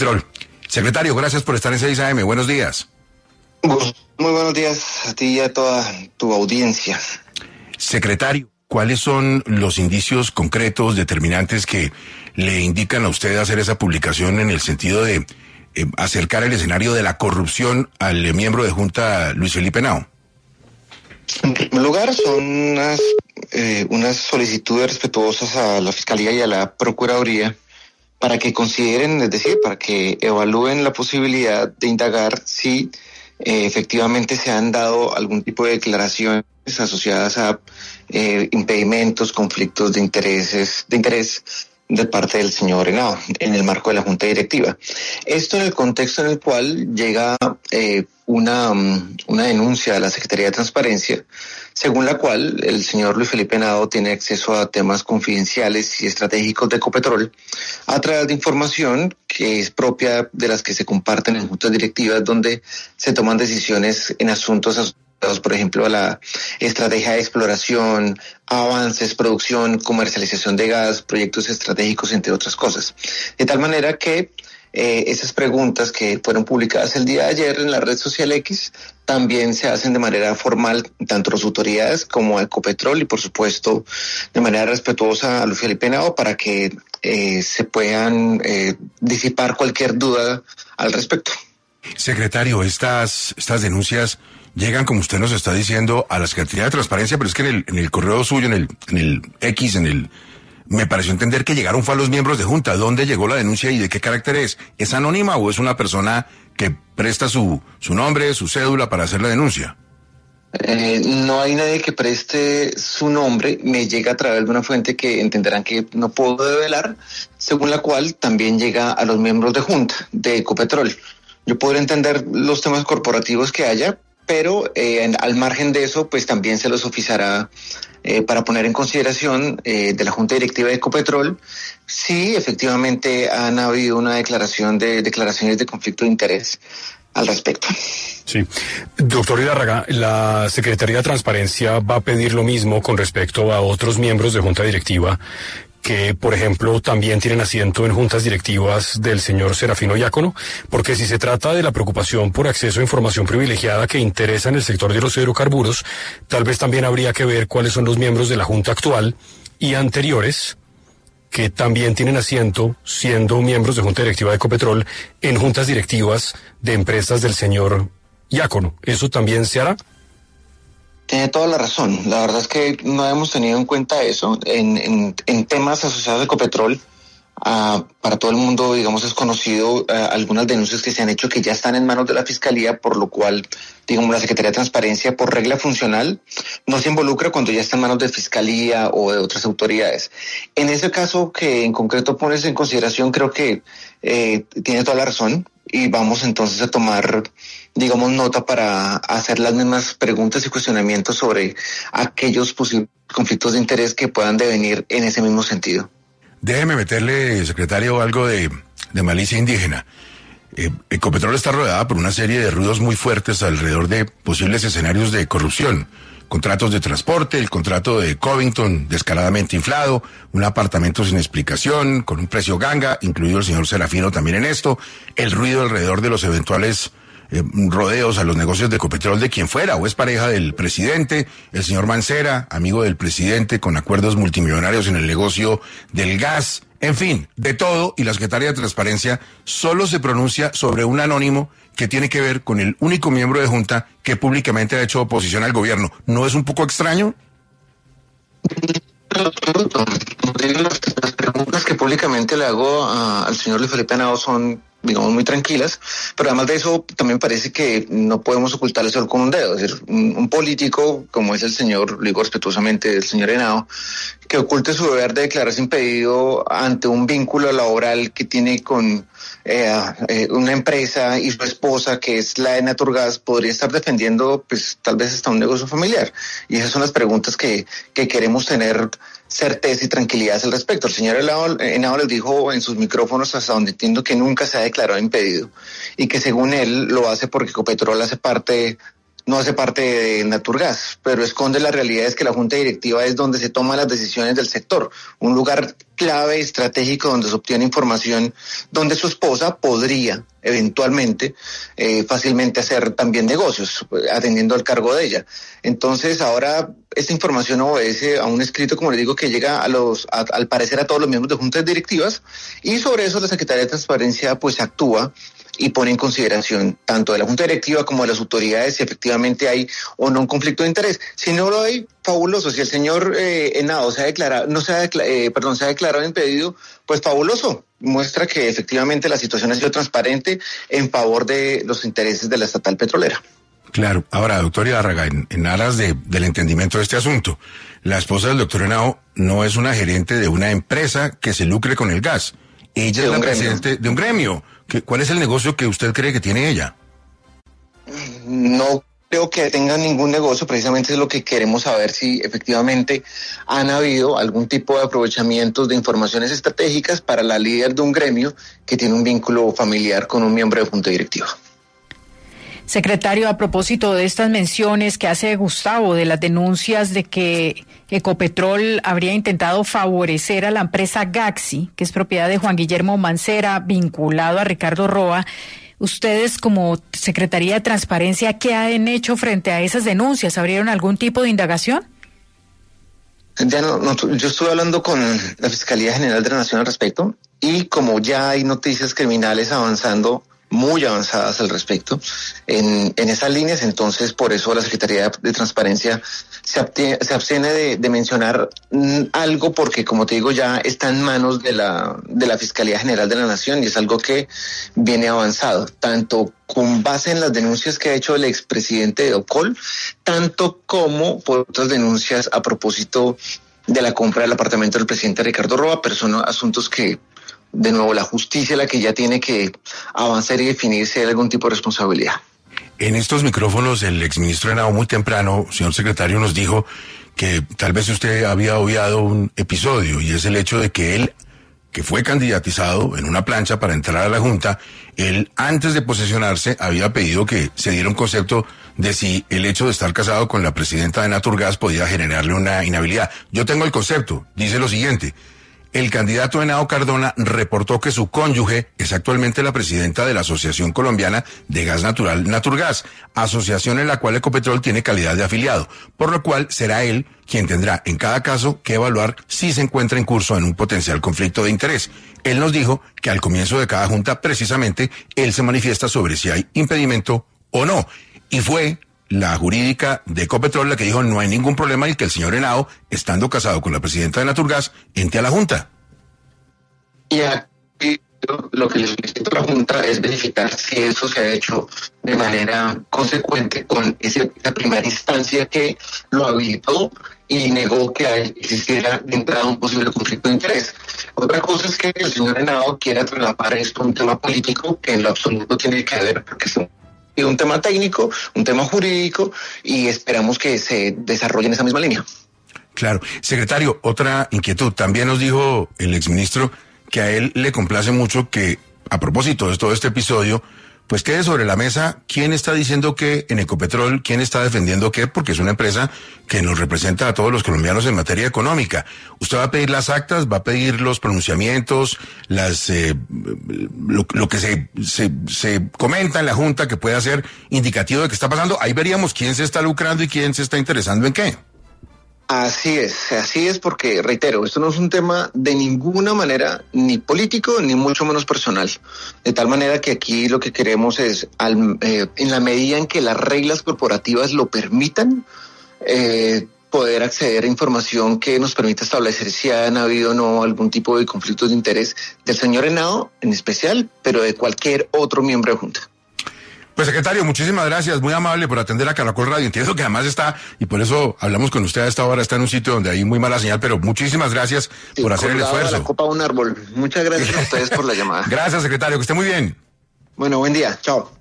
Secretario, gracias por estar en 6 AM. Buenos días. Muy buenos días a ti y a toda tu audiencia. Secretario, ¿cuáles son los indicios concretos, determinantes que le indican a usted hacer esa publicación en el sentido de acercar el escenario de la corrupción al miembro de Junta Luis Felipe Henao? En primer lugar, son unas solicitudes respetuosas a la Fiscalía y a la Procuraduría para que consideren, es decir, para que evalúen la posibilidad de indagar si efectivamente se han dado algún tipo de declaraciones asociadas a impedimentos, conflictos de interés de parte del señor Henao en el marco de la Junta Directiva. Esto en el contexto en el cual llega una denuncia a la Secretaría de Transparencia, según la cual el señor Luis Felipe Henao tiene acceso a temas confidenciales y estratégicos de Ecopetrol a través de información que es propia de las que se comparten en juntas directivas, donde se toman decisiones en asuntos asociados, por ejemplo, a la estrategia de exploración, avances, producción, comercialización de gas, proyectos estratégicos, entre otras cosas. De tal manera que esas preguntas que fueron publicadas el día de ayer en la red social X también se hacen de manera formal, tanto a las autoridades como a Ecopetrol y, por supuesto, de manera respetuosa a Luis Felipe Henao para que se puedan disipar cualquier duda al respecto. Secretario, estas denuncias llegan, como usted nos está diciendo, a la Secretaría de Transparencia, pero es que en el correo suyo, en el X, me pareció entender que llegaron fue a los miembros de Junta. ¿Dónde llegó la denuncia y de qué carácter es? ¿Es anónima o es una persona que presta su nombre, su cédula para hacer la denuncia? No hay nadie que preste su nombre. Me llega a través de una fuente que entenderán que no puedo develar, según la cual también llega a los miembros de Junta de Ecopetrol. Yo podría entender los temas corporativos que haya, pero al margen de eso, pues también se los oficiará para poner en consideración de la Junta Directiva de Ecopetrol si efectivamente han habido una declaraciones de conflicto de interés al respecto. Sí. Doctor Hidárraga, la Secretaría de Transparencia va a pedir lo mismo con respecto a otros miembros de Junta Directiva que, por ejemplo, también tienen asiento en juntas directivas del señor Serafino Diácono, porque si se trata de la preocupación por acceso a información privilegiada que interesa en el sector de los hidrocarburos, tal vez también habría que ver cuáles son los miembros de la junta actual y anteriores que también tienen asiento, siendo miembros de junta directiva de Ecopetrol, en juntas directivas de empresas del señor Diácono. ¿Eso también se hará? Tiene toda la razón. La verdad es que no hemos tenido en cuenta eso. En temas asociados a Ecopetrol, para todo el mundo, digamos, es conocido algunas denuncias que se han hecho que ya están en manos de la Fiscalía, por lo cual, digamos, la Secretaría de Transparencia, por regla funcional, no se involucra cuando ya está en manos de Fiscalía o de otras autoridades. En ese caso que en concreto pones en consideración, creo que tiene toda la razón y vamos entonces a tomar, digamos, nota para hacer las mismas preguntas y cuestionamientos sobre aquellos posibles conflictos de interés que puedan devenir en ese mismo sentido. Déjeme meterle, secretario, algo de malicia indígena. Ecopetrol está rodeada por una serie de ruidos muy fuertes alrededor de posibles escenarios de corrupción. Contratos de transporte, el contrato de Covington descaradamente inflado, un apartamento sin explicación, con un precio ganga, incluido el señor Serafino también en esto, el ruido alrededor de los eventuales rodeos a los negocios de Ecopetrol de quien fuera o es pareja del presidente, el señor Mancera, amigo del presidente con acuerdos multimillonarios en el negocio del gas, en fin, de todo, y la Secretaría de Transparencia solo se pronuncia sobre un anónimo que tiene que ver con el único miembro de Junta que públicamente ha hecho oposición al gobierno. ¿No es un poco extraño? Las preguntas que públicamente le hago al señor Luis Felipe Henao son, digamos, muy tranquilas, pero además de eso también parece que no podemos ocultar el sol con un dedo. Es decir, un político como es el señor, lo digo respetuosamente, el señor Henao, que oculte su deber de declararse impedido ante un vínculo laboral que tiene con una empresa y su esposa, que es la de Naturgas, podría estar defendiendo, pues, tal vez hasta un negocio familiar. Y esas son las preguntas que queremos tener certeza y tranquilidad al respecto. El señor Henao les dijo en sus micrófonos, hasta donde entiendo, que nunca se ha declarado impedido y que según él lo hace porque Ecopetrol hace parte no hace parte de Naturgas, pero esconde la realidad es que la junta directiva es donde se toman las decisiones del sector, un lugar clave estratégico donde se obtiene información, donde su esposa podría eventualmente fácilmente hacer también negocios, atendiendo al cargo de ella. Entonces ahora esta información obedece a un escrito, como les digo, que llega al parecer a todos los miembros de juntas directivas, y sobre eso la Secretaría de Transparencia pues actúa y pone en consideración tanto de la junta directiva como de las autoridades si efectivamente hay o no un conflicto de interés. Si no lo hay, fabuloso. Si el señor Henao se ha declarado impedido, pues fabuloso. Muestra que efectivamente la situación ha sido transparente en favor de los intereses de la estatal petrolera. Claro. Ahora, doctor Hidárraga, en aras del entendimiento de este asunto, la esposa del doctor Henao no es una gerente de una empresa que se lucre con el gas. Ella es la presidente de un gremio. ¿Cuál es el negocio que usted cree que tiene ella? No creo que tenga ningún negocio, precisamente es lo que queremos saber, si efectivamente han habido algún tipo de aprovechamientos de informaciones estratégicas para la líder de un gremio que tiene un vínculo familiar con un miembro de junta directiva. Secretario, a propósito de estas menciones que hace Gustavo de las denuncias de que Ecopetrol habría intentado favorecer a la empresa Gaxi, que es propiedad de Juan Guillermo Mancera, vinculado a Ricardo Roa, ustedes como Secretaría de Transparencia, ¿qué han hecho frente a esas denuncias? ¿Abrieron algún tipo de indagación? Yo estuve hablando con la Fiscalía General de la Nación al respecto, y como ya hay noticias criminales avanzando, muy avanzadas al respecto en esas líneas, entonces por eso la Secretaría de Transparencia se abstiene de mencionar algo, porque como te digo ya está en manos de la Fiscalía General de la Nación, y es algo que viene avanzado, tanto con base en las denuncias que ha hecho el expresidente de Ocol, tanto como por otras denuncias a propósito de la compra del apartamento del presidente Ricardo Roa, pero son asuntos que de nuevo la justicia es la que ya tiene que avanzar y definir si hay algún tipo de responsabilidad. En estos micrófonos el exministro Henao muy temprano, señor secretario, nos dijo que tal vez usted había obviado un episodio, y es el hecho de que él, que fue candidatizado en una plancha para entrar a la Junta, él antes de posesionarse había pedido que se diera un concepto de si el hecho de estar casado con la presidenta de Naturgas podía generarle una inhabilidad. Yo tengo el concepto, dice lo siguiente: el candidato Henao Cardona reportó que su cónyuge es actualmente la presidenta de la Asociación Colombiana de Gas Natural Naturgas, asociación en la cual Ecopetrol tiene calidad de afiliado, por lo cual será él quien tendrá en cada caso que evaluar si se encuentra en curso en un potencial conflicto de interés. Él nos dijo que al comienzo de cada junta, precisamente, él se manifiesta sobre si hay impedimento o no, y fue la jurídica de Ecopetrol la que dijo no hay ningún problema y que el señor Henao, estando casado con la presidenta de Naturgas, entre a la Junta. Y aquí lo que le solicito a la Junta es verificar si eso se ha hecho de manera consecuente con esa primera instancia que lo habilitó y negó que existiera de entrada un posible conflicto de interés. Otra cosa es que el señor Henao quiera traslapar esto a un tema político que en lo absoluto tiene que ver, porque es un tema técnico, un tema jurídico, y esperamos que se desarrolle en esa misma línea. Claro. Secretario, otra inquietud. También nos dijo el exministro que a él le complace mucho que, a propósito de todo este episodio, pues quede sobre la mesa quién está diciendo qué en Ecopetrol, quién está defendiendo qué, porque es una empresa que nos representa a todos los colombianos en materia económica. ¿Usted va a pedir las actas, va a pedir los pronunciamientos, lo que se comenta en la Junta que pueda ser indicativo de qué está pasando? Ahí veríamos quién se está lucrando y quién se está interesando en qué. Así es, porque, reitero, esto no es un tema de ninguna manera ni político ni mucho menos personal, de tal manera que aquí lo que queremos es, en la medida en que las reglas corporativas lo permitan, poder acceder a información que nos permita establecer si han habido o no algún tipo de conflictos de interés del señor Henao en especial, pero de cualquier otro miembro de Junta. Pues secretario, muchísimas gracias, muy amable por atender a Caracol Radio. Entiendo que además está, y por eso hablamos con usted a esta hora, está en un sitio donde hay muy mala señal, pero muchísimas gracias por hacer el esfuerzo. La copa de un árbol. Muchas gracias a ustedes por la llamada. Gracias, secretario, que esté muy bien. Bueno, buen día, chao.